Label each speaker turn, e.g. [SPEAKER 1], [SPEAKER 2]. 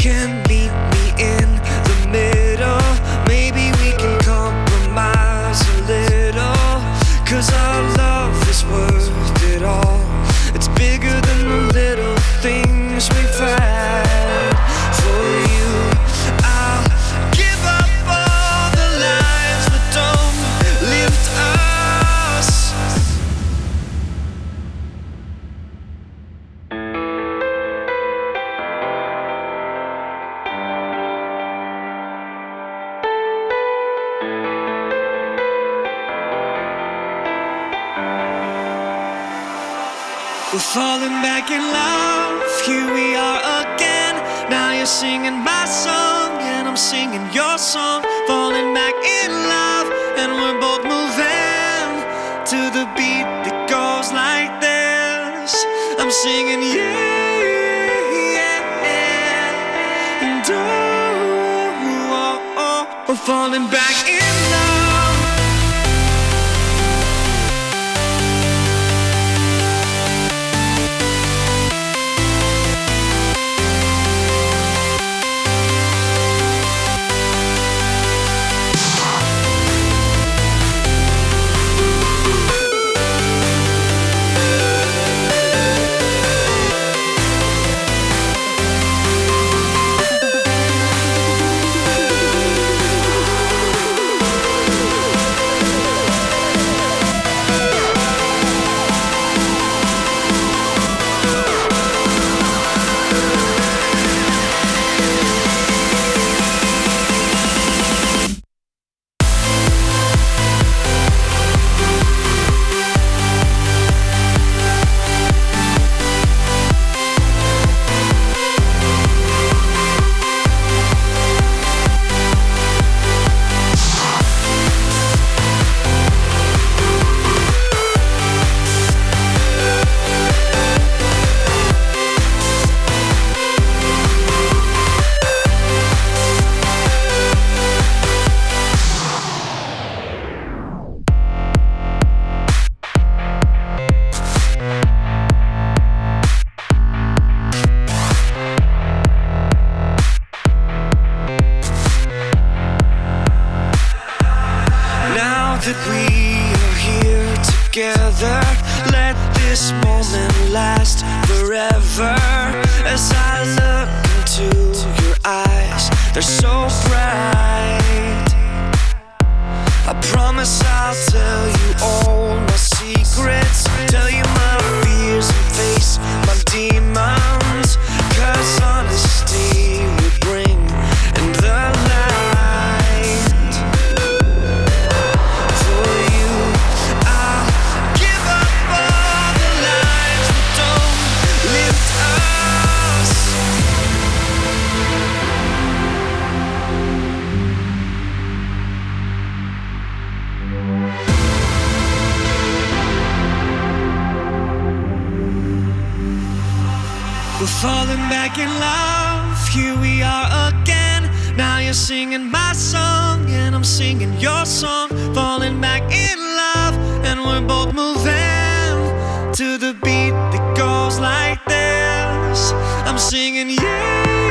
[SPEAKER 1] can meet me in the middle. Maybe we can compromise a little, 'cause our love is worth it all. It's bigger than the little things we've had. For you, I'll give up all the lies that don't lift us. We're falling back in love, here we are again. Now you're singing my song and I'm singing your song. Falling back in love and we're both moving to the beat that goes like this. I'm singing yeah, yeah, and oh, we're falling back in love. That we are here together, let this moment last forever. As I look into your eyes, they're so bright. I promise I'll tell you all my secrets, tell you my fears and face my demons, 'cause honesty will bring in the light. For you, I'll give up all the lies that don't lift us. We're falling back in love, here we are again. Now you're singing my song and I'm singing your song. Falling back in love and we're both moving to the beat that goes like this. I'm singing yeah.